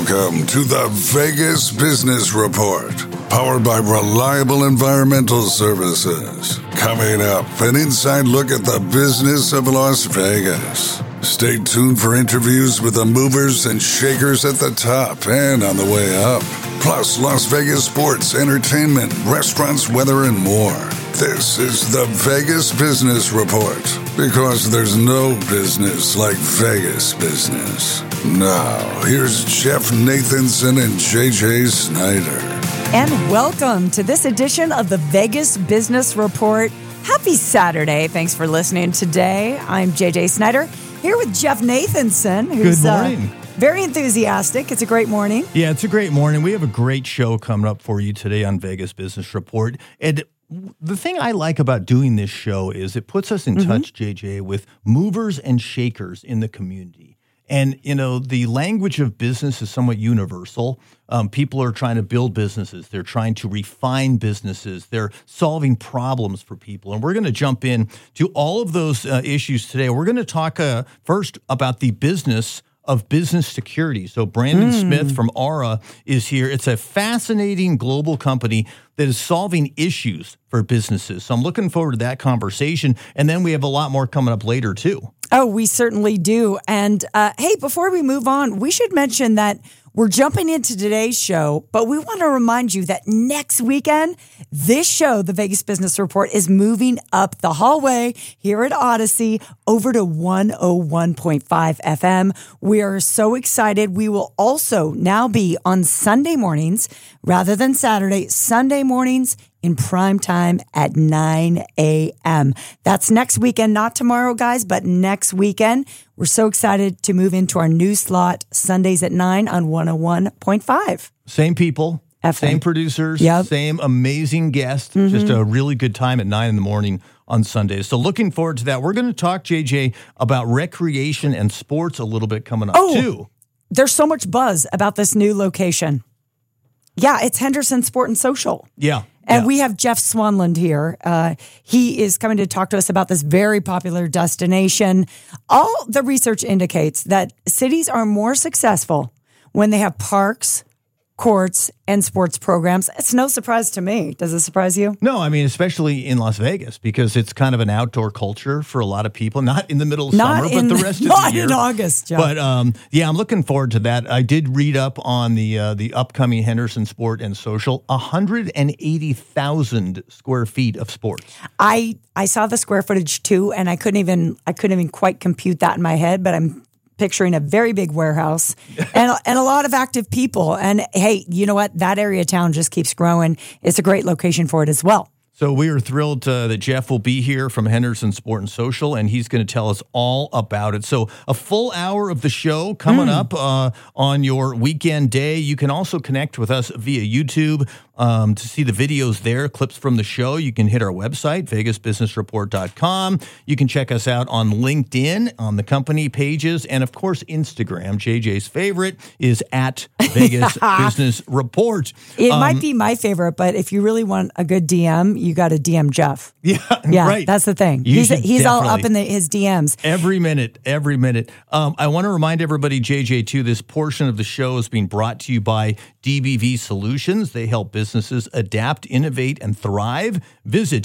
Welcome to the Vegas Business Report, powered by Reliable Environmental Services. Coming up, an inside look at the business of Las Vegas. Stay tuned for interviews with the movers and shakers at the top and on the way up. Plus, Las Vegas sports, entertainment, restaurants, weather, and more. This is the Vegas Business Report, because there's no business like Vegas business. Now, here's Jeff Nathanson and JJ Snyder. And welcome to this edition of the Vegas Business Report. Happy Saturday. Thanks for listening today. I'm JJ Snyder, here with Jeff Nathanson, who's Good morning. Very enthusiastic. It's a great morning. Yeah, it's a great morning. We have a great show coming up for you today on Vegas Business Report. And the thing I like about doing this show is it puts us in touch, JJ, with movers and shakers in the community. And, you know, the language of business is somewhat universal. People are trying to build businesses. They're trying to refine businesses. They're solving problems for people. And we're going to jump in to all of those issues today. We're going to talk first about the business of business security. So Brandon Smith from Aura is here. It's a fascinating global company that is solving issues for businesses. So I'm looking forward to that conversation. And then we have a lot more coming up later, too. Oh, we certainly do. And hey, before we move on, we should mention that we're jumping into today's show, but we want to remind you that next weekend, this show, the Vegas Business Report, is moving up the hallway here at Odyssey over to 101.5 FM. We are so excited. We will also now be on Sunday mornings rather than Saturday, Sunday mornings in prime time at 9 a.m. That's next weekend, not tomorrow, guys, but next weekend. We're so excited to move into our new slot, Sundays at 9 on 101.5. Same people, FM. Same producers, same amazing guests. Just a really good time at 9 in the morning on Sundays. So looking forward to that. We're going to talk, JJ, about recreation and sports a little bit coming up, too. There's so much buzz about this new location. Yeah, it's Henderson Sport and Social. Yeah. And we have Jeff Swanland here. He is coming to talk to us about this very popular destination. All the research indicates that cities are more successful when they have parks, courts, and sports programs. It's no surprise to me. Does it surprise you? No, I mean, especially in Las Vegas, because it's kind of an outdoor culture for a lot of people. Not in the middle of summer, but the rest of the year. Not in August, Jeff. But yeah, I'm looking forward to that. I did read up on the upcoming Henderson Sport and Social, 180,000 square feet of sports. I saw the square footage too, and I couldn't even quite compute that in my head, but I'm picturing a very big warehouse and a lot of active people. And hey, you know what? That area of town just keeps growing. It's a great location for it as well. So we are thrilled that Jeff will be here from Henderson Sport and Social, and he's going to tell us all about it. So a full hour of the show coming up on your weekend day. You can also connect with us via YouTube to see the videos there, clips from the show. You can hit our website, vegasbusinessreport.com. You can check us out on LinkedIn, on the company pages, and of course, Instagram. JJ's favorite is at Vegas Business Report. It might be my favorite, but if you really want a good DM, you got to DM Jeff. Yeah, right. That's the thing. He's all up in his DMs. Every minute. I want to remind everybody, JJ, too, this portion of the show is being brought to you by DBV Solutions. They help businesses adapt, innovate, and thrive. Visit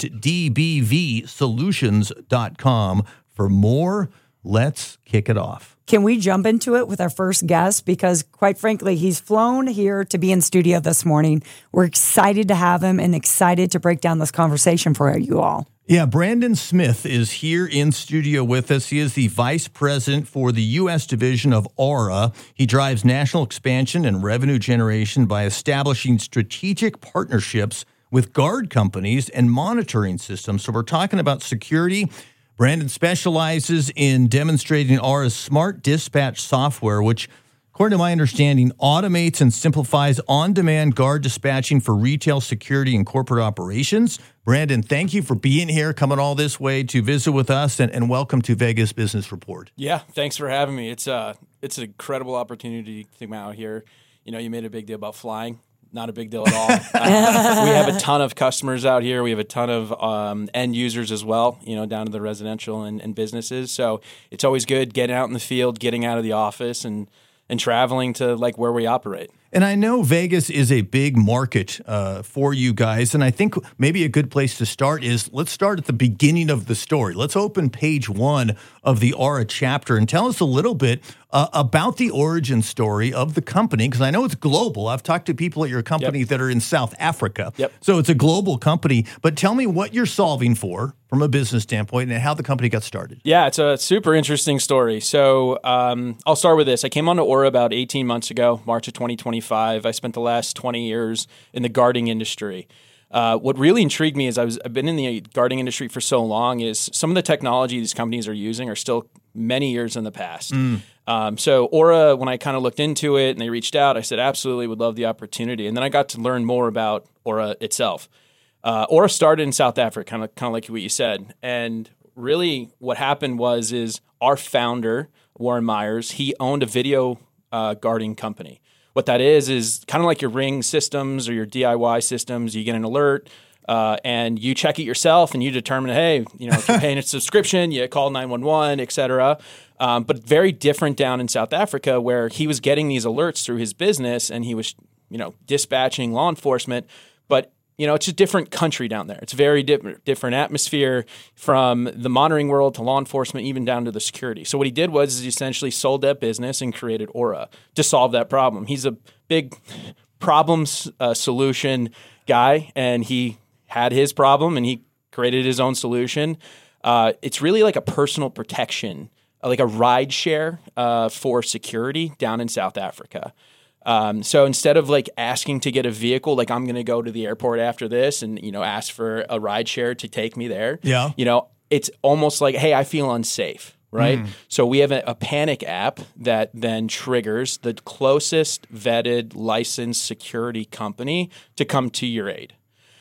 dbvsolutions.com for more. Let's kick it off. Can we jump into it with our first guest? Because quite frankly, he's flown here to be in studio this morning. We're excited to have him and excited to break down this conversation for you all. Yeah, Brandon Smith is here in studio with us. He is the vice president for the U.S. division of Aura. He drives national expansion and revenue generation by establishing strategic partnerships with guard companies and monitoring systems. So we're talking about security. Brandon specializes in demonstrating Aura's smart dispatch software, which, according to my understanding, automates and simplifies on-demand guard dispatching for retail security and corporate operations. Brandon, thank you for being here, coming all this way to visit with us, and welcome to Vegas Business Report. Yeah, thanks for having me. It's an incredible opportunity to come out here. You know, you made a big deal about flying. Not a big deal at all. We have a ton of customers out here. We have a ton of end users as well, you know, down to the residential and businesses. So it's always good getting out in the field, getting out of the office, and and traveling to like where we operate. And I know Vegas is a big market for you guys, and I think maybe a good place to start is let's start at the beginning of the story. Let's open page 1 of the Aura chapter and tell us a little bit about the origin story of the company, because I know it's global. I've talked to people at your company that are in South Africa, so it's a global company. But tell me what you're solving for from a business standpoint and how the company got started. Yeah, it's a super interesting story. So I'll start with this. I came on to Aura about 18 months ago, March of 2025. I spent the last 20 years in the guarding industry. What really intrigued me is I've been in the guarding industry for so long is some of the technology these companies are using are still many years in the past. So Aura, when I kind of looked into it and they reached out, I said, absolutely, would love the opportunity. And then I got to learn more about Aura itself. Aura started in South Africa, kind of like what you said. And really what happened is our founder, Warren Myers, he owned a video guarding company. What that is kind of like your Ring systems or your DIY systems. You get an alert and you check it yourself and you determine, hey, if you're paying a subscription, you call 911, et cetera. But very different down in South Africa where he was getting these alerts through his business and he was, dispatching law enforcement. But it's a different country down there. It's a very different atmosphere from the monitoring world to law enforcement, even down to the security. So what he did was he essentially sold that business and created Aura to solve that problem. He's a big problems solution guy, and he had his problem and he created his own solution. It's really like a personal protection, like a ride share for security down in South Africa. So instead of like asking to get a vehicle, like I'm going to go to the airport after this and, ask for a ride share to take me there. Yeah. It's almost like, hey, I feel unsafe, right? So we have a panic app that then triggers the closest vetted licensed security company to come to your aid.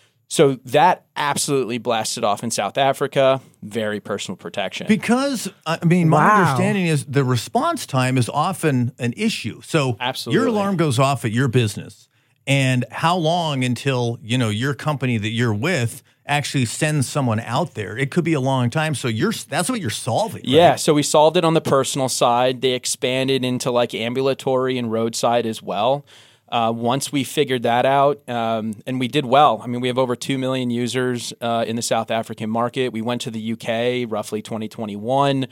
So that absolutely blasted off in South Africa. Very personal protection. Because, my understanding is the response time is often an issue. So your alarm goes off at your business. And how long until, your company that you're with actually sends someone out there? It could be a long time. So that's what you're solving, right? Yeah, so we solved it on the personal side. They expanded into like ambulatory and roadside as well. Once we figured that out, and we did well. We have over 2 million users in the South African market. We went to the UK roughly 2021,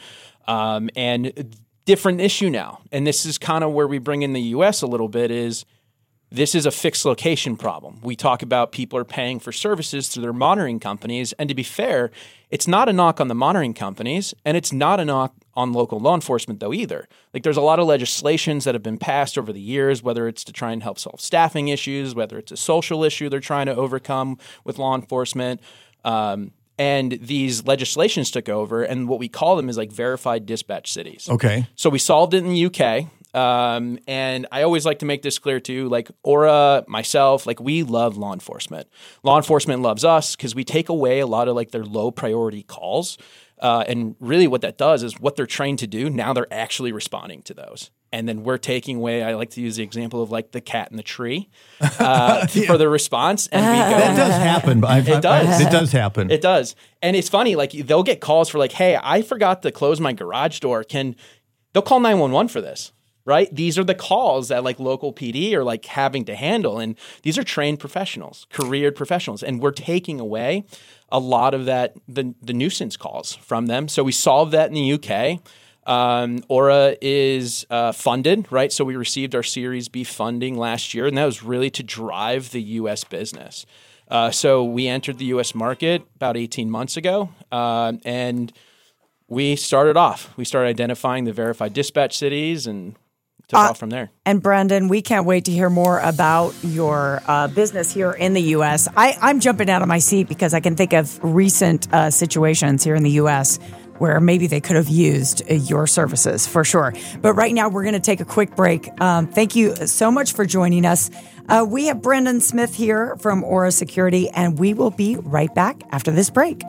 and different issue now. And this is kind of where we bring in the US a little bit is this is a fixed location problem. We talk about people are paying for services through their monitoring companies. And to be fair, it's not a knock on the monitoring companies, and it's not a knock on local law enforcement, though, either. Like, there's a lot of legislations that have been passed over the years, whether it's to try and help solve staffing issues, whether it's a social issue they're trying to overcome with law enforcement. And these legislations took over, and what we call them is like verified dispatch cities. Okay. So we solved it in the UK. And I always like to make this clear too, like Aura, myself, like we love law enforcement. Law enforcement loves us because we take away a lot of like their low priority calls. And really what that does is what they're trained to do. Now they're actually responding to those. And then we're taking away, I like to use the example of like the cat in the tree for the response. And we go, that does happen. It does. It does happen. It does. And it's funny, like they'll get calls for like, hey, I forgot to close my garage door. They'll call 911 for this. Right? These are the calls that like local PD are like having to handle. And these are trained professionals, careered professionals. And we're taking away a lot of that, the nuisance calls from them. So we solved that in the UK. Aura is funded, right? So we received our Series B funding last year, and that was really to drive the U.S. business. So we entered the U.S. market about 18 months ago, and we started off. We started identifying the verified dispatch cities and took off from there. And Brendan, we can't wait to hear more about your business here in the U.S. I'm jumping out of my seat because I can think of recent situations here in the U.S. where maybe they could have used your services for sure. But right now, we're going to take a quick break. Thank you so much for joining us. We have Brendan Smith here from Aura Security, and we will be right back after this break.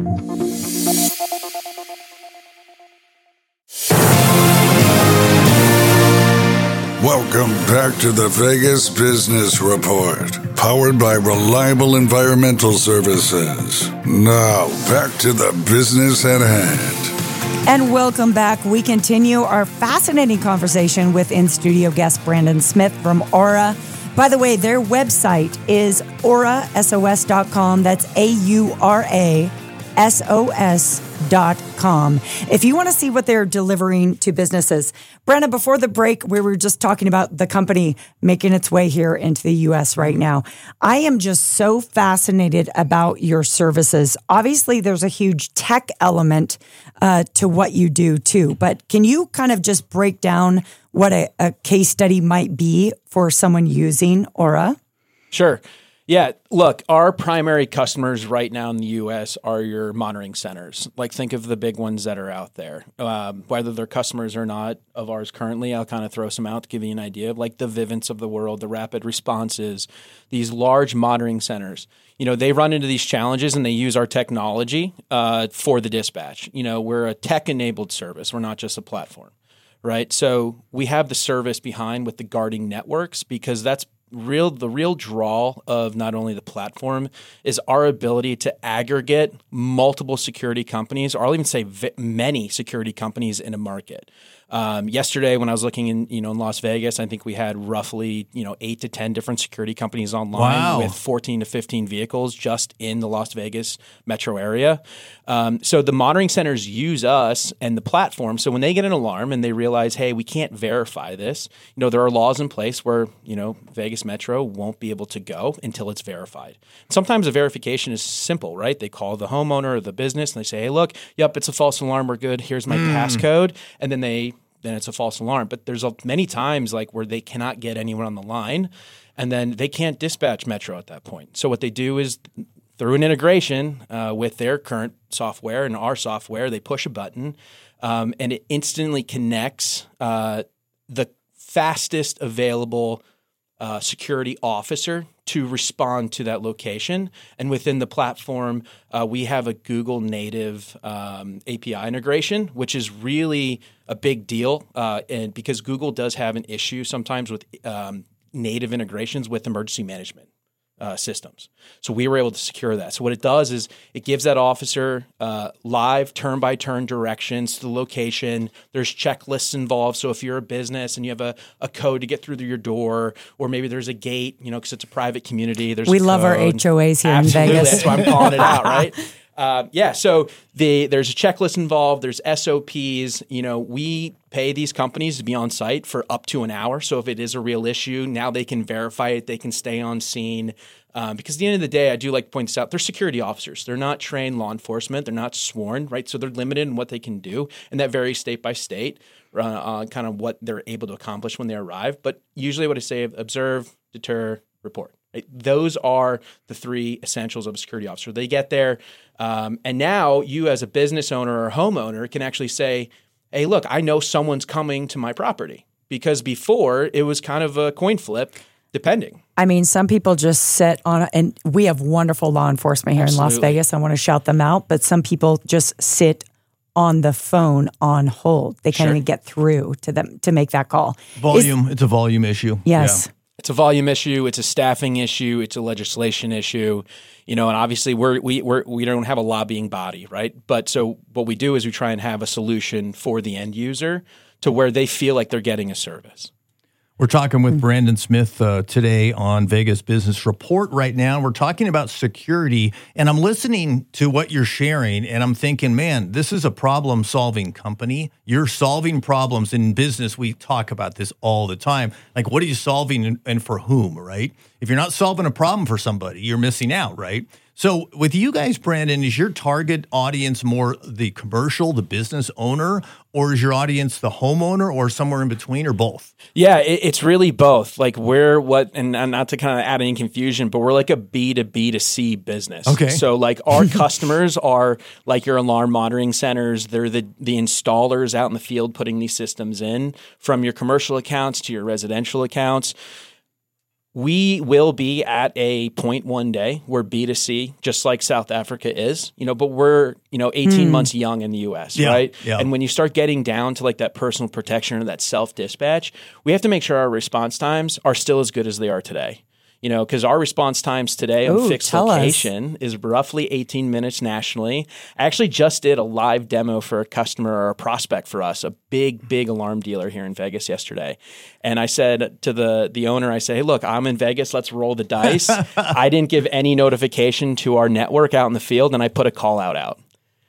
Welcome back to the Vegas Business Report, powered by Reliable Environmental Services. Now, back to the business at hand. And welcome back. We continue our fascinating conversation with in-studio guest Brandon Smith from Aura. By the way, their website is aurasos.com. That's AURASOS.com. If you want to see what they're delivering to businesses. Brandon, before the break, we were just talking about the company making its way here into the U.S. right now. I am just so fascinated about your services. Obviously, there's a huge tech element to what you do too, but can you kind of just break down what a case study might be for someone using Aura? Sure. Yeah, look, our primary customers right now in the U.S. are your monitoring centers. Like, think of the big ones that are out there. Whether they're customers or not of ours currently, I'll kind of throw some out to give you an idea of like the Vivints of the world, the Rapid Responses, these large monitoring centers. You know, they run into these challenges and they use our technology for the dispatch. You know, we're a tech-enabled service. We're not just a platform, right? So we have the service behind with the guarding networks because that's the real draw of not only the platform is our ability to aggregate multiple security companies, or I'll even say many security companies in a market. Yesterday, when I was looking in Las Vegas, I think we had roughly 8 to 10 different security companies online with 14 to 15 vehicles just in the Las Vegas metro area. So the monitoring centers use us and the platform. So when they get an alarm and they realize, hey, we can't verify this, there are laws in place where Vegas Metro won't be able to go until it's verified. Sometimes the verification is simple, right? They call the homeowner or the business and they say, hey, look, yep, it's a false alarm. We're good. Here's my passcode, and then it's a false alarm. But there's many times like where they cannot get anyone on the line, and then they can't dispatch Metro at that point. So what they do is through an integration with their current software and our software, they push a button, and it instantly connects the fastest available security officer to respond to that location. And within the platform, we have a Google native API integration, which is really a big deal. And because Google does have an issue sometimes with native integrations with emergency management systems. So we were able to secure that. So what it does is it gives that officer live turn-by-turn directions to the location. There's checklists involved. So if you're a business and you have a code to get through your door, or maybe there's a gate, because it's a private community. We love our HOAs here Absolutely. in Vegas. That's why I'm calling it out, right? So there's a checklist involved. There's SOPs. We pay these companies to be on site for up to an hour. So if it is a real issue, now they can verify it. They can stay on scene. Because at the end of the day, I do like to point this out, they're security officers. They're not trained law enforcement. They're not sworn, right? So they're limited in what they can do. And that varies state by state, kind of what they're able to accomplish when they arrive. But usually what I say, observe, deter, report. Right? Those are the 3 essentials of a security officer. They get there, and now you as a business owner or homeowner can actually say, hey, look, I know someone's coming to my property. Because before, it was kind of a coin flip, depending. I mean, some people just sit on, and we have wonderful law enforcement here in Las Vegas. I want to shout them out, but some people just sit on the phone on hold. They can't even get through to them to make that call. Volume. It's a volume issue. Yes. Yeah. It's a volume issue. It's a staffing issue. It's a legislation issue. And obviously we don't have a lobbying body, right? But so what we do is we try and have a solution for the end user to where they feel like they're getting a service. We're talking with Brandon Smith today on Vegas Business Report right now. We're talking about security, and I'm listening to what you're sharing, and I'm thinking, man, this is a problem-solving company. You're solving problems in business. We talk about this all the time. Like, what are you solving and for whom, right? If you're not solving a problem for somebody, you're missing out, right? So with you guys, Brandon, is your target audience more the commercial, the business owner, or is your audience the homeowner, or somewhere in between, or both? Yeah, it's really both. Like and not to kind of add any confusion, but we're like a B2B2C business. Okay. So like our customers are like your alarm monitoring centers. They're the installers out in the field putting these systems in, from your commercial accounts to your residential accounts. We will be at a point one day where B2C, just like South Africa is, but we're, 18 months young in the US, right? Yeah. And when you start getting down to like that personal protection or that self-dispatch, we have to make sure our response times are still as good as they are today. Because our response times today on fixed tell us. location is roughly 18 minutes nationally. I actually just did a live demo for a customer or a prospect for us, a big alarm dealer here in Vegas yesterday. And I said to the owner, I said, hey, look, I'm in Vegas. Let's roll the dice. I didn't give any notification to our network out in the field, and I put a call out.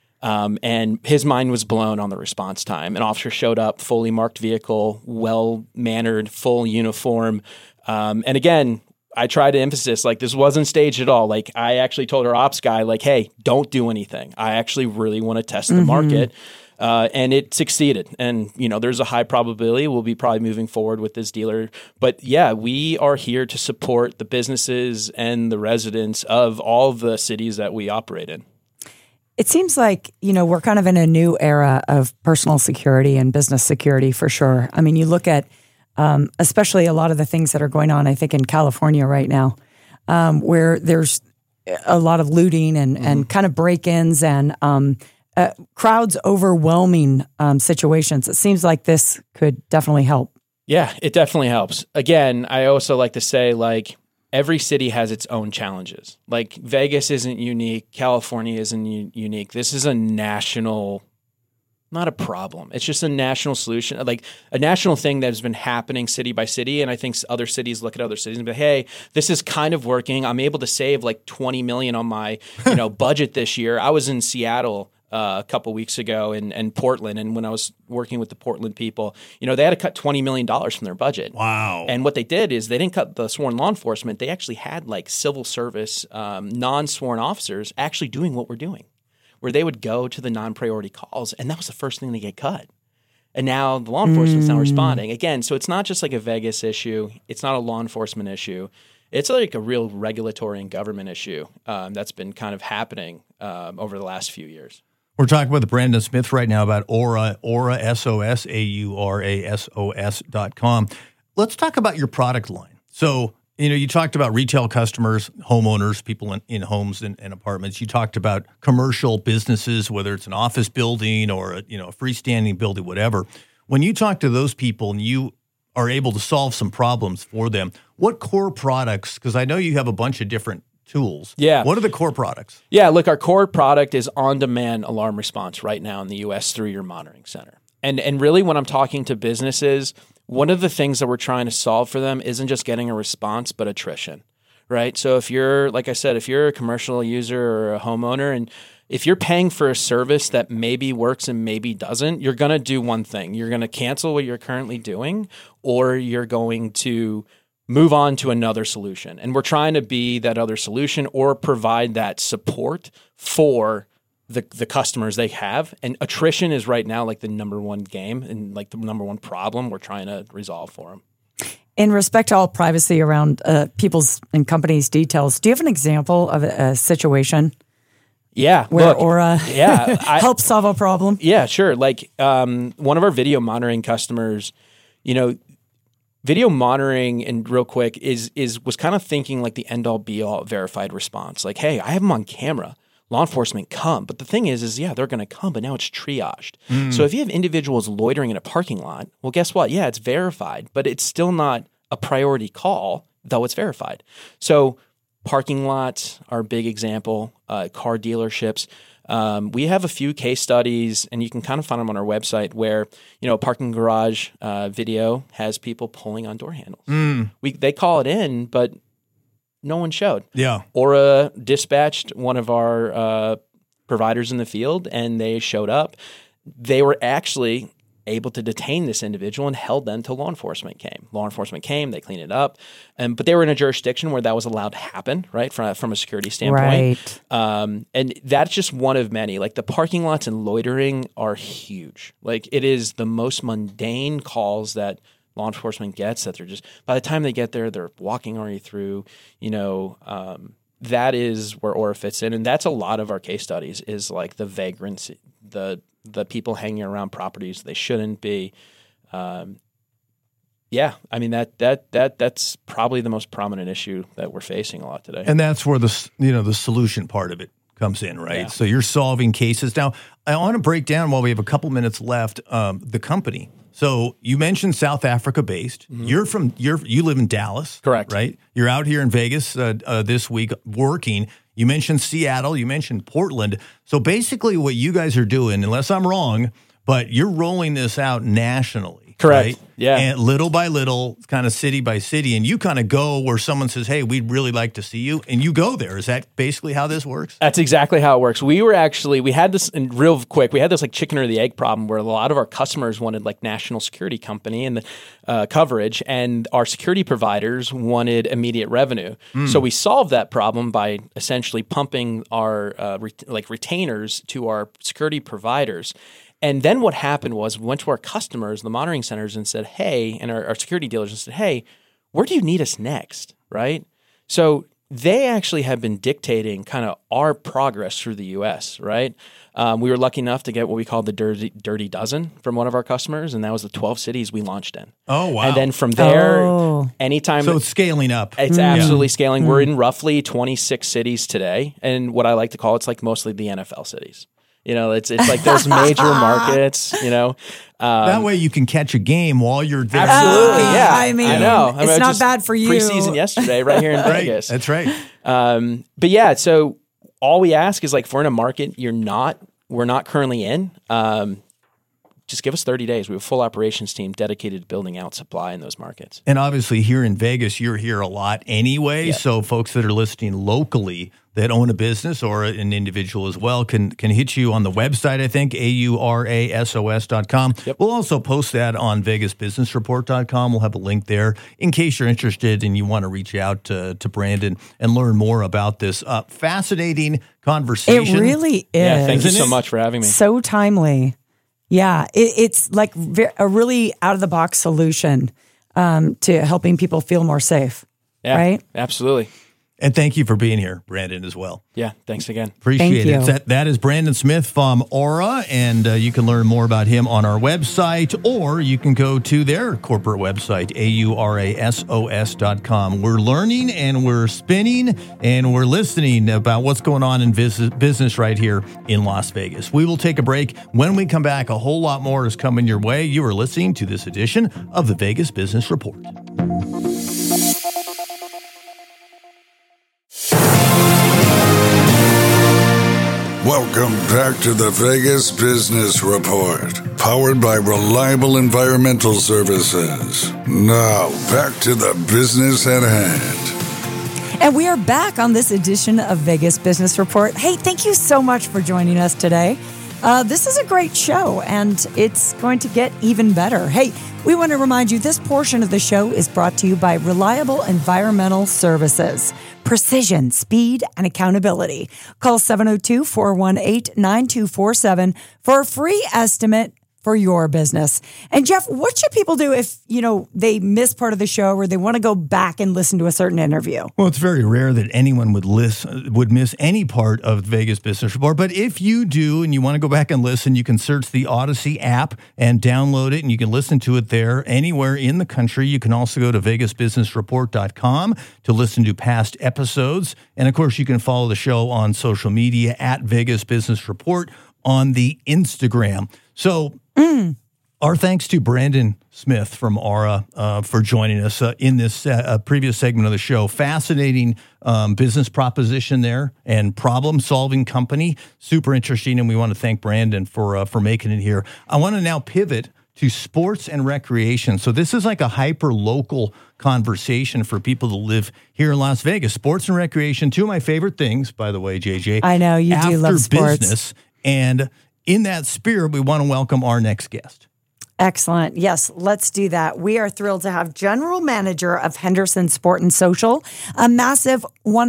And his mind was blown on the response time. An officer showed up, fully marked vehicle, well-mannered, full uniform. And again, I tried to emphasize, like, this wasn't staged at all. Like, I actually told our ops guy, like, hey, don't do anything. I actually really want to test the market. And it succeeded. And, there's a high probability we'll be probably moving forward with this dealer. But yeah, we are here to support the businesses and the residents of all the cities that we operate in. It seems like, we're kind of in a new era of personal security and business security for sure. I mean, you look at especially a lot of the things that are going on, I think, in California right now, where there's a lot of looting and kind of break-ins and crowds overwhelming situations. It seems like this could definitely help. Yeah, it definitely helps. Again, I also like to say, like, every city has its own challenges. Like, Vegas isn't unique. California isn't unique. This is a national, not a problem. It's just a national solution, like a national thing that has been happening city by city. And I think other cities look at other cities and be, hey, this is kind of working. I'm able to save like $20 million on my budget this year. I was in Seattle a couple weeks ago and Portland. And when I was working with the Portland people, they had to cut $20 million from their budget. Wow. And what they did is they didn't cut the sworn law enforcement. They actually had like civil service, non-sworn officers actually doing what we're doing, where they would go to the non-priority calls. And that was the first thing to get cut. And now the law enforcement's now responding. Again, so it's not just like a Vegas issue. It's not a law enforcement issue. It's like a real regulatory and government issue that's been kind of happening over the last few years. We're talking with Brandon Smith right now about Aura SOS, AURASOS.com. Let's talk about your product line. So, you talked about retail customers, homeowners, people in homes and apartments. You talked about commercial businesses, whether it's an office building or a freestanding building, whatever. When you talk to those people and you are able to solve some problems for them, what core products, because I know you have a bunch of different tools. Yeah. What are the core products? Yeah, look, our core product is on-demand alarm response right now in the U.S. through your monitoring center. And really, when I'm talking to businesses, one of the things that we're trying to solve for them isn't just getting a response, but attrition, right? So if you're, like I said, if you're a commercial user or a homeowner, and if you're paying for a service that maybe works and maybe doesn't, you're going to do one thing. You're going to cancel what you're currently doing, or you're going to move on to another solution. And we're trying to be that other solution or provide that support for the customers they have. And attrition is right now like the number one game and like the number one problem we're trying to resolve for them. In respect to all privacy around people's and companies' details, do you have an example of a situation? Yeah. Where Aura helps solve a problem? Yeah, sure. Like one of our video monitoring customers, video monitoring, and real quick, was kind of thinking like the end-all be-all verified response. Like, hey, I have them on camera. Law enforcement come. But the thing is they're going to come, but now it's triaged. So if you have individuals loitering in a parking lot, well, guess what? Yeah, it's verified, but it's still not a priority call, though it's verified. So parking lots are a big example, car dealerships. We have a few case studies, and you can kind of find them on our website, where a parking garage video has people pulling on door handles. They call it in, but no one showed. Yeah. Aura dispatched one of our providers in the field, and they showed up. They were actually able to detain this individual and held them till law enforcement came. Law enforcement came, they cleaned it up, but they were in a jurisdiction where that was allowed to happen, right, from a security standpoint. Right. And that's just one of many. Like, the parking lots and loitering are huge. Like, it is the most mundane calls that law enforcement gets, that they're just, by the time they get there, they're walking already through, that is where Aura fits in. And that's a lot of our case studies, is like the vagrancy, the people hanging around properties they shouldn't be. Yeah, I mean that's probably the most prominent issue that we're facing a lot today. And that's where the solution part of it comes in, right? Yeah. So you're solving cases. Now, I want to break down while we have a couple minutes left, the company. So you mentioned South Africa based. Mm-hmm. You live in Dallas. Correct. Right? You're out here in Vegas this week working. You mentioned Seattle, you mentioned Portland. So basically what you guys are doing, unless I'm wrong, but you're rolling this out nationally. Correct. Right? Yeah. And little by little, kind of city by city, and you kind of go where someone says, hey, we'd really like to see you, and you go there. Is that basically how this works? That's exactly how it works. We had this, and real quick, we had this like chicken or the egg problem where a lot of our customers wanted like national security company and coverage, and our security providers wanted immediate revenue. So we solved that problem by essentially pumping our retainers to our security providers. And then what happened was we went to our customers, the monitoring centers, and said, hey, and our security dealers and said, hey, where do you need us next, right? So they actually have been dictating kind of our progress through the U.S., right? We were lucky enough to get what we call the Dirty Dozen from one of our customers, and that was the 12 cities we launched in. Oh, wow. And then from there, anytime... So it's scaling up. It's absolutely scaling. We're in roughly 26 cities today, and what I like to call it's like mostly the NFL cities. You know, it's like those major markets, you know. That way you can catch a game while you're there. Absolutely, yeah. I mean, I know. it's not bad for you. Preseason yesterday, right here in Vegas. That's right. But yeah, so all we ask is like, if we're in a market we're not currently in, just give us 30 days. We have a full operations team dedicated to building out supply in those markets. And obviously here in Vegas, you're here a lot anyway. Yeah. So folks that are listening locally that own a business or an individual as well can hit you on the website, I think, aurasos.com. Yep. We'll also post that on vegasbusinessreport.com. We'll have a link there in case you're interested and you want to reach out to Brandon and learn more about this fascinating conversation. It really is. Yeah, thank you Isn't so it? much for having me. So timely. Yeah, it's like a really out-of-the-box solution to helping people feel more safe, right? Absolutely. And thank you for being here, Brandon, as well. Yeah, thanks again. Appreciate Thank it. you. That is Brandon Smith from Aura, and you can learn more about him on our website, or you can go to their corporate website, aurasos.com. We're learning, and we're spinning, and we're listening about what's going on in business right here in Las Vegas. We will take a break. When we come back, a whole lot more is coming your way. You are listening to this edition of the Vegas Business Report. Welcome back to the Vegas Business Report, powered by Reliable Environmental Services. Now, back to the business at hand. And we are back on this edition of Vegas Business Report. Hey, thank you so much for joining us today. This is a great show, and it's going to get even better. Hey, we want to remind you this portion of the show is brought to you by Reliable Environmental Services. Precision, speed, and accountability. Call 702-418-9247 for a free estimate for your business. And Jeff, what should people do if, they miss part of the show or they want to go back and listen to a certain interview? Well, it's very rare that anyone would miss any part of the Vegas Business Report. But if you do and you want to go back and listen, you can search the Odyssey app and download it, and you can listen to it there anywhere in the country. You can also go to vegasbusinessreport.com to listen to past episodes. And, of course, you can follow the show on social media at Vegas Business Report on the Instagram. So our thanks to Brandon Smith from Aura for joining us in this previous segment of the show. Fascinating business proposition there and problem-solving company. Super interesting, and we want to thank Brandon for making it here. I want to now pivot to sports and recreation. So this is like a hyper-local conversation for people that live here in Las Vegas. Sports and recreation, two of my favorite things, by the way, JJ. I know, you do love sports. Business, and in that spirit, we want to welcome our next guest. Excellent. Yes, let's do that. We are thrilled to have General Manager of Henderson Sport and Social, a massive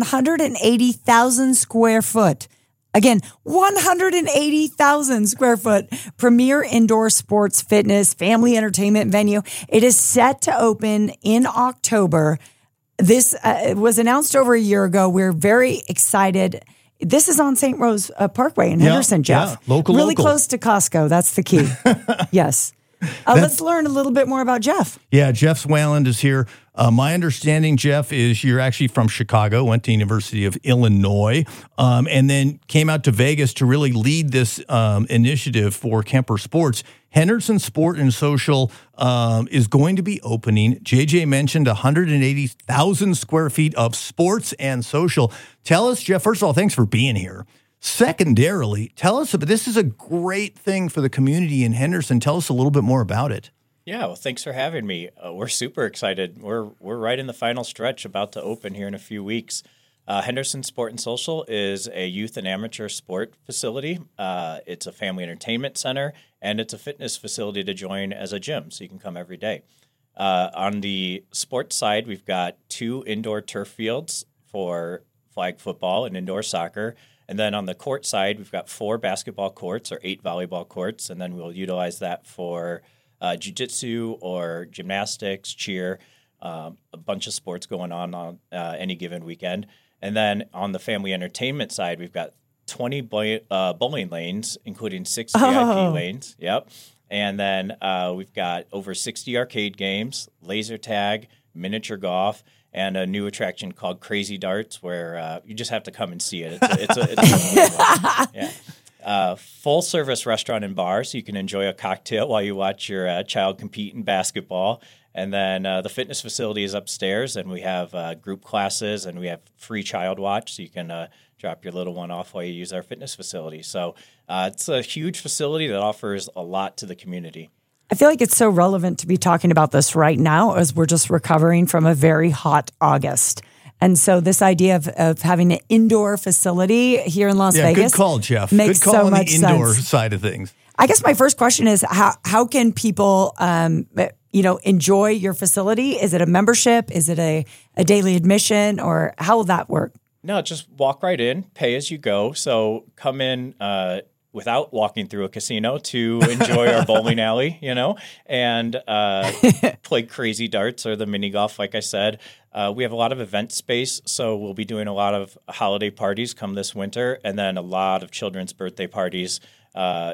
180,000 square foot. Again, 180,000 square foot premier indoor sports, fitness, family entertainment venue. It is set to open in October. This was announced over a year ago. We're very excited. This is on St. Rose Parkway in Henderson, Jeff. Yeah, local. Close to Costco. That's the key. Yes. Let's learn a little bit more about Jeff. Yeah, Jeff Swanland is here. My understanding, Jeff, is you're actually from Chicago, went to University of Illinois, and then came out to Vegas to really lead this initiative for Kemper Sports. Henderson Sport and Social is going to be opening. JJ mentioned 180,000 square feet of sports and social. Tell us, Jeff, first of all, thanks for being here. Secondarily, tell us about this is a great thing for the community in Henderson. Tell us a little bit more about it. Yeah, well, thanks for having me. We're super excited. We're right in the final stretch, about to open here in a few weeks. Henderson Sport and Social is a youth and amateur sport facility. It's a family entertainment center, and it's a fitness facility to join as a gym, so you can come every day. On the sports side, we've got 2 indoor turf fields for flag football and indoor soccer. And then on the court side, we've got 4 basketball courts or 8 volleyball courts, and then we'll utilize that for jiu-jitsu or gymnastics, cheer, a bunch of sports going on any given weekend. And then on the family entertainment side, we've got 20 bowling lanes, including 6 VIP lanes. Yep. And then we've got over 60 arcade games, laser tag, miniature golf, and a new attraction called Crazy Darts, where you just have to come and see it. It's a yeah. Full service restaurant and bar, so you can enjoy a cocktail while you watch your child compete in basketball. And then the fitness facility is upstairs, and we have group classes, and we have free child watch, so you can drop your little one off while you use our fitness facility. So it's a huge facility that offers a lot to the community. I feel like it's so relevant to be talking about this right now as we're just recovering from a very hot August. And so this idea of having an indoor facility here in Las Vegas. Good call, Jeff. Makes good call so on much the indoor sense. side of things. I guess my first question is how can people enjoy your facility? Is it a membership? Is it a daily admission, or how will that work? No, just walk right in, pay as you go. So come in without walking through a casino to enjoy our bowling alley, and play Crazy Darts or the mini golf, like I said. We have a lot of event space, so we'll be doing a lot of holiday parties come this winter, and then a lot of children's birthday parties, for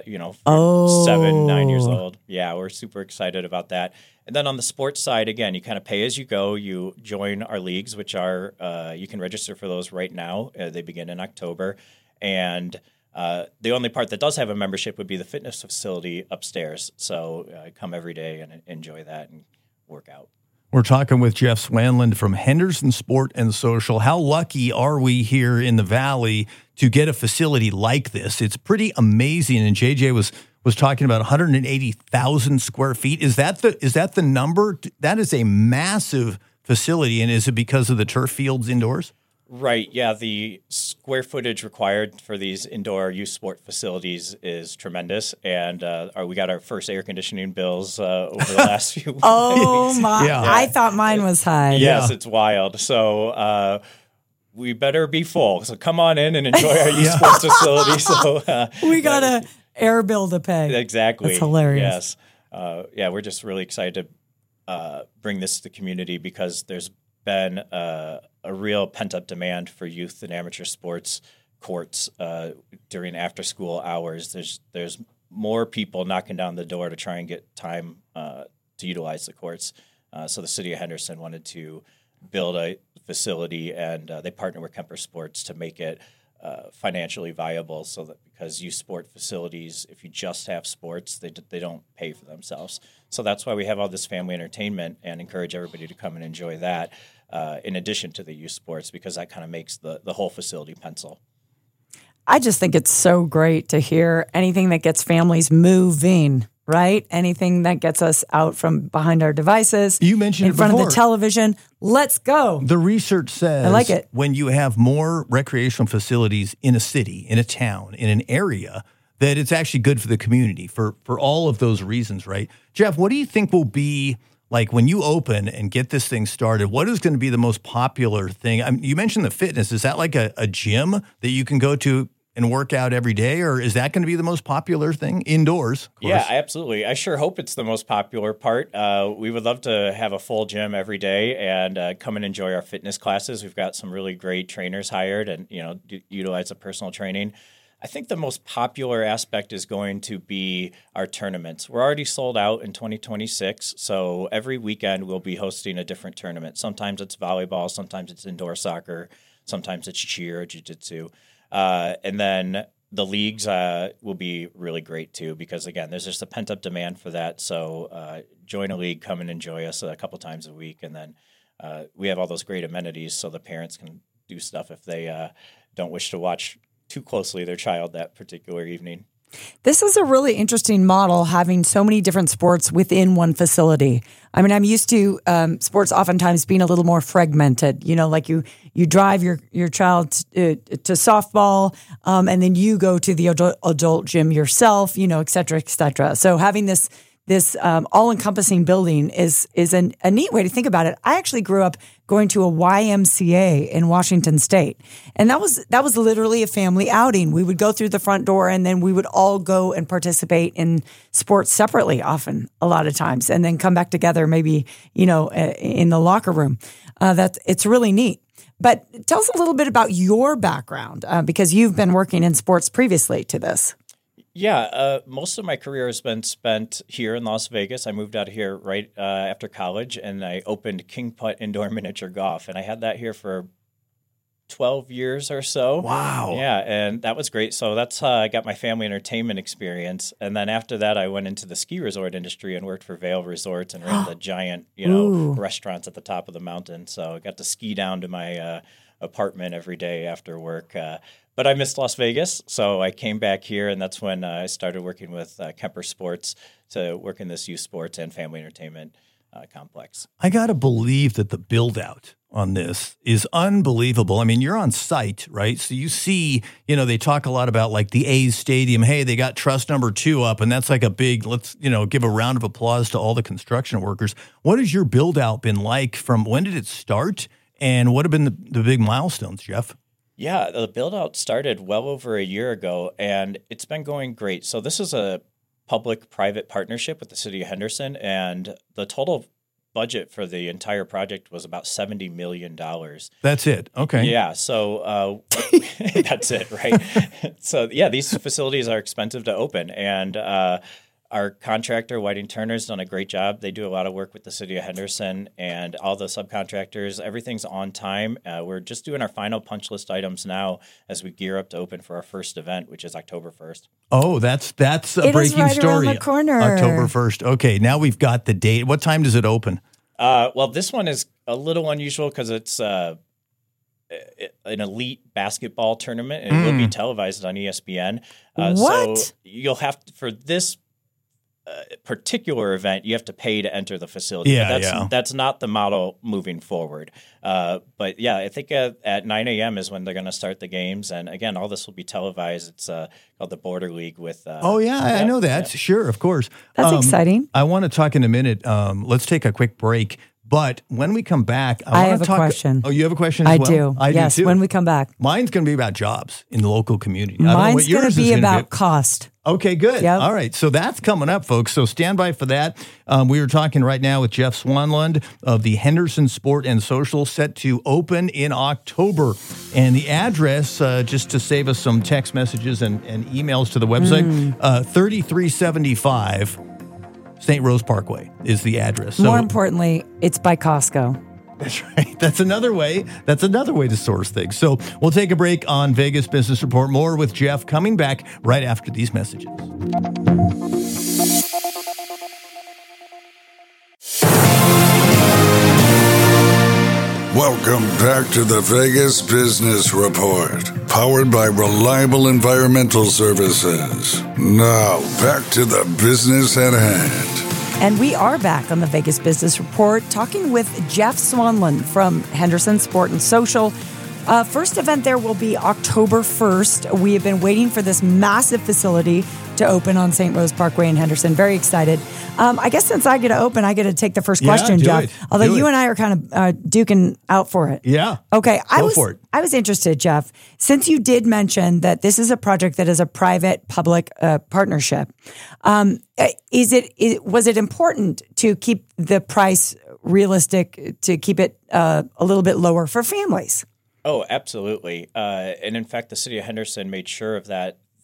7, 9 years old. Yeah, we're super excited about that. And then on the sports side, again, you kind of pay as you go. You join our leagues, which are you can register for those right now. They begin in October. And the only part that does have a membership would be the fitness facility upstairs. So come every day and enjoy that and work out. We're talking with Jeff Swanland from Henderson Sport and Social. How lucky are we here in the Valley to get a facility like this? It's pretty amazing. And JJ was talking about 180,000 square feet. Is that the number? That is a massive facility. And is it because of the turf fields indoors? Right. Yeah. The square footage required for these indoor youth sport facilities is tremendous. And we got our first air conditioning bills over the last few weeks. Oh, my. Yeah. I thought mine was high. Yes, it's wild. So we better be full. So come on in and enjoy our youth sports facility. So we got an air bill to pay. Exactly. That's hilarious. Yes. We're just really excited to bring this to the community because there's been a real pent-up demand for youth and amateur sports courts during after-school hours. There's more people knocking down the door to try and get time to utilize the courts. So the city of Henderson wanted to build a facility, and they partnered with Kemper Sports to make it financially viable, so that because youth sport facilities, if you just have sports, they don't pay for themselves. So that's why we have all this family entertainment and encourage everybody to come and enjoy that in addition to the youth sports, because that kind of makes the whole facility pencil. I just think it's so great to hear anything that gets families moving, right? Anything that gets us out from behind our devices. You mentioned in it front before. of the television. Let's go. The research says I like it. When you have more recreational facilities in a city, in a town, in an area, that it's actually good for the community for all of those reasons, right? Jeff, what do you think will be, like, when you open and get this thing started, what is going to be the most popular thing? I mean, you mentioned the fitness. Is that like a gym that you can go to and work out every day, or is that going to be the most popular thing indoors? Yeah, absolutely. I sure hope it's the most popular part. We would love to have a full gym every day and come and enjoy our fitness classes. We've got some really great trainers hired and, utilize the personal training. I think the most popular aspect is going to be our tournaments. We're already sold out in 2026, so every weekend we'll be hosting a different tournament. Sometimes it's volleyball, sometimes it's indoor soccer, sometimes it's cheer or jiu-jitsu. And then the leagues will be really great too because, again, there's just a pent-up demand for that. So join a league, come and enjoy us a couple times a week. And then we have all those great amenities so the parents can do stuff if they don't wish to watch too closely their child that particular evening. This is a really interesting model, having so many different sports within one facility. I mean, I'm used to sports oftentimes being a little more fragmented. You know, like you drive your child to softball, and then you go to the adult gym yourself. You know, et cetera, et cetera. So having this all-encompassing building is a neat way to think about it. I actually grew up going to a YMCA in Washington State, and that was literally a family outing. We would go through the front door, and then we would all go and participate in sports separately, often a lot of times, and then come back together, maybe in the locker room. It's really neat. But tell us a little bit about your background, because you've been working in sports previously to this. Yeah, most of my career has been spent here in Las Vegas. I moved out of here right after college, and I opened King Putt Indoor Miniature Golf, and I had that here for 12 years or so. Wow. Yeah, and that was great. So that's how I got my family entertainment experience. And then after that, I went into the ski resort industry and worked for Vail Resorts and ran the giant, restaurants at the top of the mountain. So I got to ski down to my apartment every day after work. But I missed Las Vegas, so I came back here, and that's when I started working with Kemper Sports to work in this youth sports and family entertainment complex. I got to believe that the build-out on this is unbelievable. I mean, you're on site, right? So you see, they talk a lot about like the A's stadium. Hey, they got truss number 2 up, and that's like a big, let's, give a round of applause to all the construction workers. What has your build-out been like? From when did it start, and what have been the big milestones, Jeff? Yeah, the build-out started well over a year ago, and it's been going great. So this is a public-private partnership with the city of Henderson, and the total budget for the entire project was about $70 million. That's it. Okay. Yeah, so that's it, right? So, yeah, these facilities are expensive to open, and our contractor, Whiting Turner, has done a great job. They do a lot of work with the city of Henderson and all the subcontractors. Everything's on time. We're just doing our final punch list items now as we gear up to open for our first event, which is October 1st. Oh, that's a it breaking is right story. Around the corner. October 1st. Okay, now we've got the date. What time does it open? Well, this one is a little unusual because it's an elite basketball tournament, and it will be televised on ESPN. What? So you'll have to, for this particular event, you have to pay to enter the facility. Yeah, that's not the model moving forward. But yeah, I think at 9 a.m. is when they're going to start the games. And again, all this will be televised. It's called the Border League with... I know that. Yeah. Sure, of course. That's exciting. I want to talk in a minute. Let's take a quick break. But when we come back, I have a question. Oh, you have a question as well? I do. Yes, when we come back. Mine's going to be about jobs in the local community. Mine's going to be about cost. Okay, good. Yep. All right. So that's coming up, folks. So stand by for that. We are talking right now with Jeff Swanlund of the Henderson Sport and Social, set to open in October. And the address, just to save us some text messages and emails to the website, 3375 St. Rose Parkway is the address. More importantly, it's by Costco. That's right. That's another way to source things. So we'll take a break on Vegas Business Report. More with Jeff coming back right after these messages. Welcome back to the Vegas Business Report, powered by Reliable Environmental Services. Now, back to the business at hand. And we are back on the Vegas Business Report talking with Jeff Swanlund from Henderson Sport and Social. First event there will be October 1st. We have been waiting for this massive facility to open on St. Rose Parkway in Henderson. Very excited. I guess since I get to open, I get to take the first question, Jeff. Although you and I are kind of duking out for it. Yeah. Okay. Go for it. I was interested, Jeff, since you did mention that this is a project that is a private-public partnership. Was it important to keep the price realistic, to keep it a little bit lower for families? Oh, absolutely. And in fact, the city of Henderson made sure of that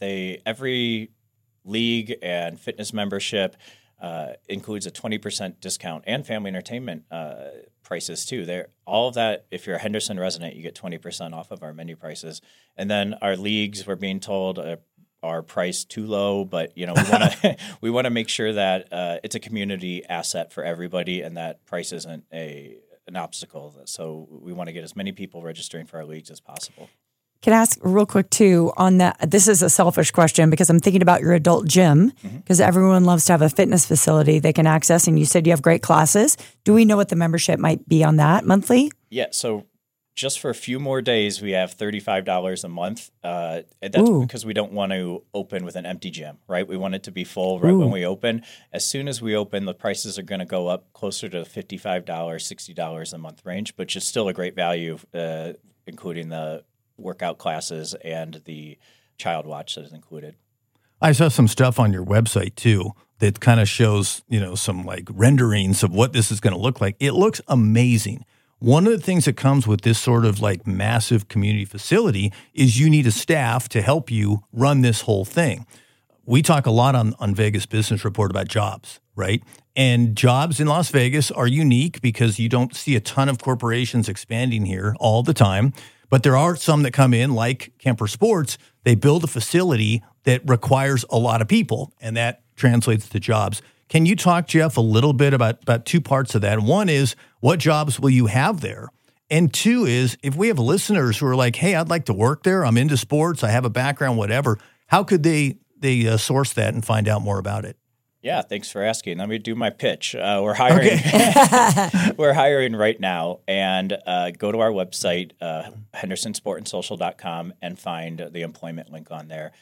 every league and fitness membership includes a 20% discount and family entertainment prices too. All of that, if you're a Henderson resident, you get 20% off of our menu prices. And then our leagues, we're being told, are priced too low, but we want to make sure that it's a community asset for everybody, and that price isn't an obstacle. So we want to get as many people registering for our leagues as possible. Can I ask real quick too on that? This is a selfish question because I'm thinking about your adult gym, because everyone loves to have a fitness facility they can access. And you said you have great classes. Do we know what the membership might be on that monthly? Yeah. So just for a few more days, we have $35 a month. And that's because we don't want to open with an empty gym, right? We want it to be full right when we open. As soon as we open, the prices are going to go up closer to the $55, $60 a month range, which is still a great value, including the workout classes and the child watch that is included. I saw some stuff on your website too that kind of shows, some like renderings of what this is going to look like. It looks amazing. One of the things that comes with this sort of like massive community facility is you need a staff to help you run this whole thing. We talk a lot on Vegas Business Report about jobs, right? And jobs in Las Vegas are unique because you don't see a ton of corporations expanding here all the time. But there are some that come in, like Kemper Sports. They build a facility that requires a lot of people, and that translates to jobs. Can you talk, Jeff, a little bit about two parts of that? One is, what jobs will you have there? And two is, if we have listeners who are like, hey, I'd like to work there, I'm into sports, I have a background, whatever, how could they source that and find out more about it? Yeah, thanks for asking. Let me do my pitch. We're hiring. We're hiring right now, and go to our website, hendersonsportandsocial.com, and find the employment link on there.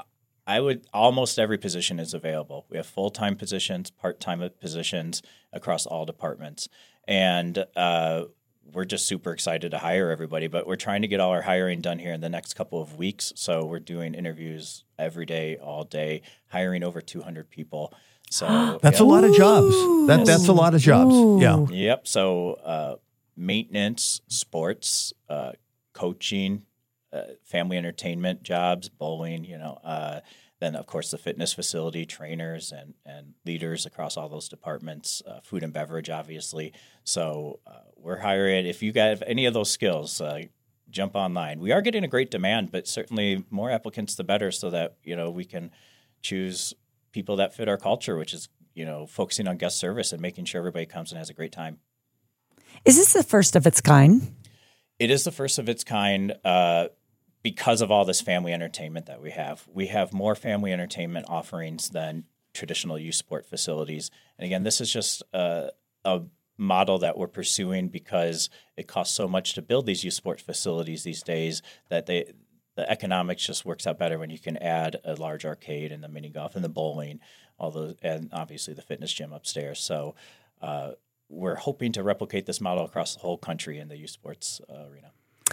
Almost every position is available. We have full-time positions, part-time positions across all departments, and we're just super excited to hire everybody. But we're trying to get all our hiring done here in the next couple of weeks. So we're doing interviews every day, all day, hiring over 200 people. So that's a lot of jobs. That's a lot of jobs. Ooh. Yeah. Yep. So maintenance, sports, coaching, family entertainment jobs, bowling, then of course the fitness facility, trainers and leaders across all those departments, food and beverage, obviously. So we're hiring. If you have any of those skills, jump online. We are getting a great demand, but certainly more applicants, the better, so that, we can choose people that fit our culture, which is, focusing on guest service and making sure everybody comes and has a great time. Is this the first of its kind? It is the first of its kind because of all this family entertainment that we have. We have more family entertainment offerings than traditional youth sport facilities. And again, this is just a model that we're pursuing because it costs so much to build these youth sport facilities these days that the economics just works out better when you can add a large arcade and the mini golf and the bowling, and obviously the fitness gym upstairs. So we're hoping to replicate this model across the whole country in the youth sports arena.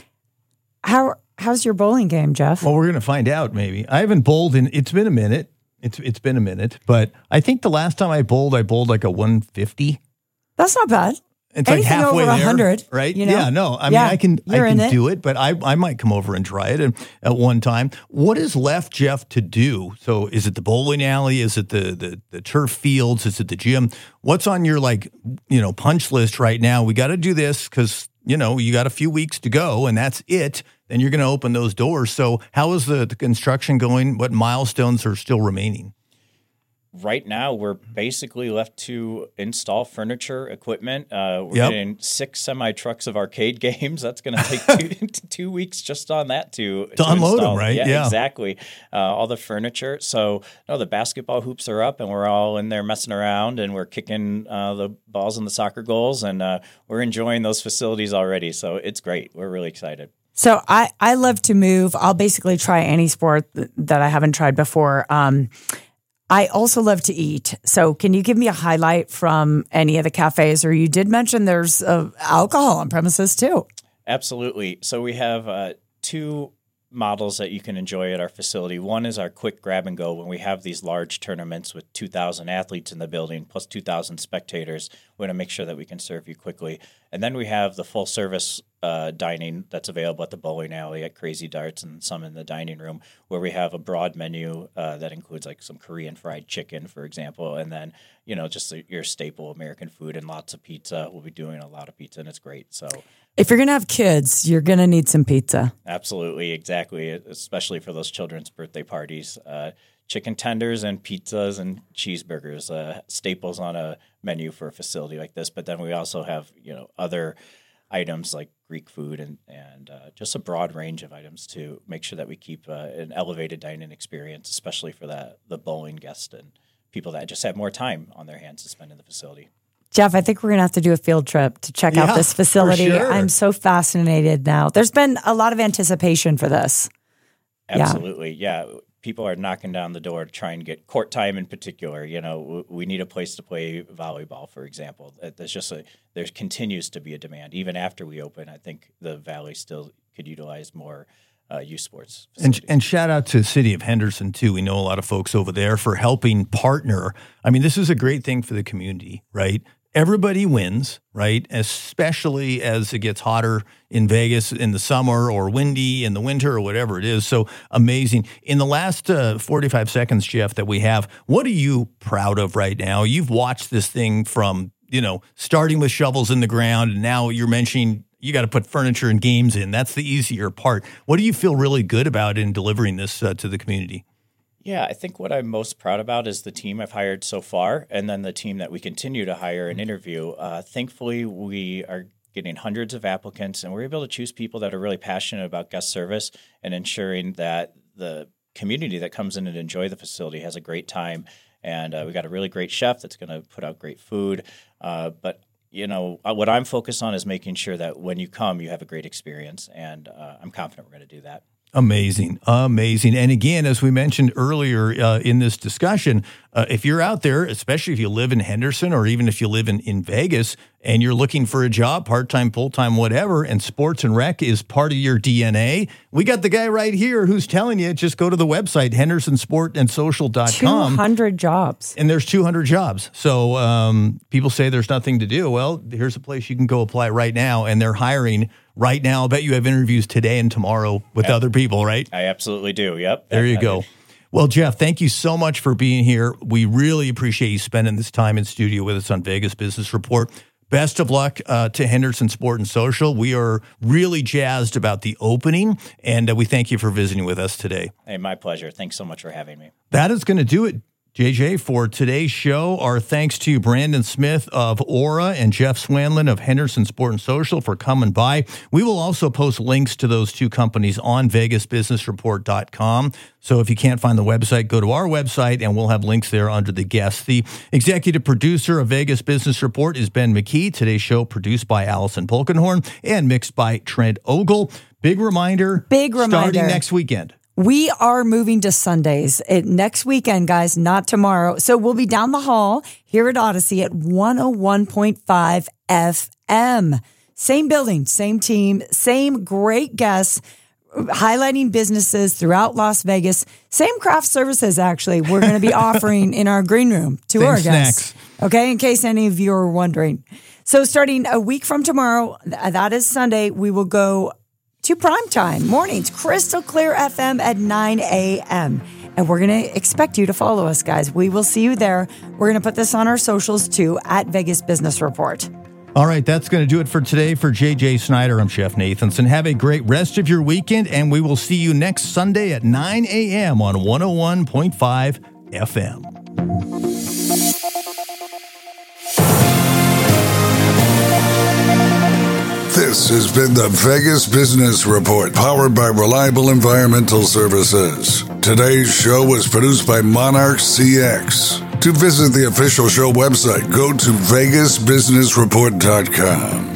How's your bowling game, Jeff? Well, we're going to find out maybe. I haven't bowled it's been a minute. It's been a minute, but I think the last time I bowled like a 150. That's not bad. It's anything like halfway over 100, there, right? you know? Yeah, no. I mean, I can it. do it, but I might come over and try it at one time. What is left, Jeff, to do? So is it the bowling alley? Is it the turf fields? Is it the gym? What's on your punch list right now? We got to do this because, you got a few weeks to go and that's it. Then you're going to open those doors. So how is the construction going? What milestones are still remaining? Right now, we're basically left to install furniture, equipment. We're getting 6 semi-trucks of arcade games. That's going to take 2 weeks just on that to unload install them, right? Yeah, exactly. All the furniture. So, the basketball hoops are up, and we're all in there messing around, and we're kicking the balls in the soccer goals, and we're enjoying those facilities already. So it's great. We're really excited. So I love to move. I'll basically try any sport that I haven't tried before. I also love to eat. So can you give me a highlight from any of the cafes? Or you did mention there's alcohol on premises too. Absolutely. So we have 2 models that you can enjoy at our facility. One is our quick grab and go when we have these large tournaments with 2,000 athletes in the building plus 2,000 spectators. We want to make sure that we can serve you quickly. And then we have the full service dining that's available at the bowling alley, at Crazy Darts, and some in the dining room, where we have a broad menu that includes like some Korean fried chicken, for example, and then just your staple American food and lots of pizza. We'll be doing a lot of pizza, and it's great. So if you're going to have kids, you're going to need some pizza. Absolutely, exactly, especially for those children's birthday parties. Chicken tenders and pizzas and cheeseburgers, staples on a menu for a facility like this. But then we also have, other items like Greek food and just a broad range of items to make sure that we keep an elevated dining experience, especially for the bowling guest and people that just have more time on their hands to spend in the facility. Jeff, I think we're going to have to do a field trip to check out this facility. For sure. I'm so fascinated now. There's been a lot of anticipation for this. Absolutely, yeah. People are knocking down the door to try and get court time in particular. We need a place to play volleyball, for example. There continues to be a demand. Even after we open, I think the Valley still could utilize more youth sports facilities. And shout out to the city of Henderson, too. We know a lot of folks over there for helping partner. I mean, this is a great thing for the community, right? Everybody wins, right? Especially as it gets hotter in Vegas in the summer or windy in the winter or whatever it is. So amazing. In the last 45 seconds, Jeff, that we have, what are you proud of right now? You've watched this thing from, starting with shovels in the ground, and now you're mentioning you got to put furniture and games in. That's the easier part. What do you feel really good about in delivering this to the community? Yeah, I think what I'm most proud about is the team I've hired so far, and then the team that we continue to hire and interview. Thankfully, we are getting hundreds of applicants, and we're able to choose people that are really passionate about guest service and ensuring that the community that comes in and enjoy the facility has a great time. And we got a really great chef that's going to put out great food. But what I'm focused on is making sure that when you come, you have a great experience, and I'm confident we're going to do that. Amazing. And again, as we mentioned earlier in this discussion, if you're out there, especially if you live in Henderson or even if you live in Vegas and you're looking for a job, part-time, full-time, whatever, and sports and rec is part of your DNA, we got the guy right here who's telling you, just go to the website, hendersonsportandsocial.com. 200 jobs. And there's 200 jobs. So people say there's nothing to do. Well, here's a place you can go apply right now, and they're hiring right now. I bet you have interviews today and tomorrow with other people, right? I absolutely do. Yep. There you go. Well, Jeff, thank you so much for being here. We really appreciate you spending this time in studio with us on Vegas Business Report. Best of luck to Henderson Sport and Social. We are really jazzed about the opening, and we thank you for visiting with us today. Hey, my pleasure. Thanks so much for having me. That is going to do it, JJ, for today's show. Our thanks to Brandon Smith of Aura and Jeff Swanlin of Henderson Sport and Social for coming by. We will also post links to those two companies on VegasBusinessReport.com. So if you can't find the website, go to our website and we'll have links there under the guests. The executive producer of Vegas Business Report is Ben McKee. Today's show produced by Allison Polkenhorn and mixed by Trent Ogle. Big reminder. Starting next weekend. We are moving to Sundays next weekend, guys, not tomorrow. So we'll be down the hall here at Odyssey at 101.5 FM. Same building, same team, same great guests, highlighting businesses throughout Las Vegas. Same craft services, actually, we're going to be offering in our green room to same our snacks. guests. Okay, in case any of you are wondering. So starting a week from tomorrow, that is Sunday, we will go to primetime mornings, Crystal Clear FM at 9 a.m. And we're going to expect you to follow us, guys. We will see you there. We're going to put this on our socials, too, at Vegas Business Report. All right, that's going to do it for today. For JJ Snyder, I'm Chef Nathanson. Have a great rest of your weekend, and we will see you next Sunday at 9 a.m. on 101.5 FM. This has been the Vegas Business Report, powered by Reliable Environmental Services. Today's show was produced by Monarch CX. To visit the official show website, go to VegasBusinessReport.com.